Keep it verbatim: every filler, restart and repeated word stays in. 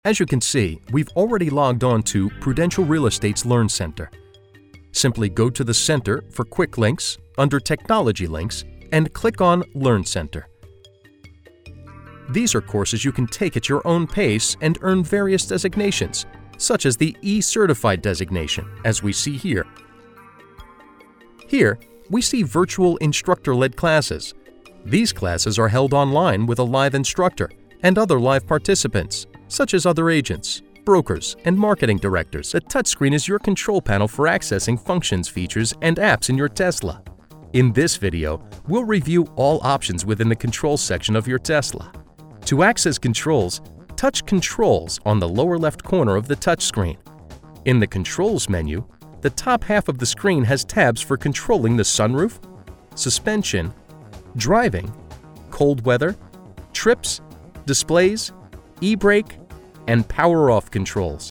As you can see, we've already logged on to Prudential Real Estate's Learn Center. Simply go to the center for quick links under Technology Links and click on Learn Center. These are courses you can take at your own pace and earn various designations, such as the E-Certified designation, as we see here. Here, we see virtual instructor-led classes. These classes are held online with a live instructor and other live participants, such as other agents, brokers, and marketing directors. The touchscreen is your control panel for accessing functions, features, and apps in your Tesla. In this video, we'll review all options within the controls section of your Tesla. To access controls, touch Controls on the lower left corner of the touchscreen. In the Controls menu, the top half of the screen has tabs for controlling the sunroof, suspension, driving, cold weather, trips, displays, e-brake, and power-off controls.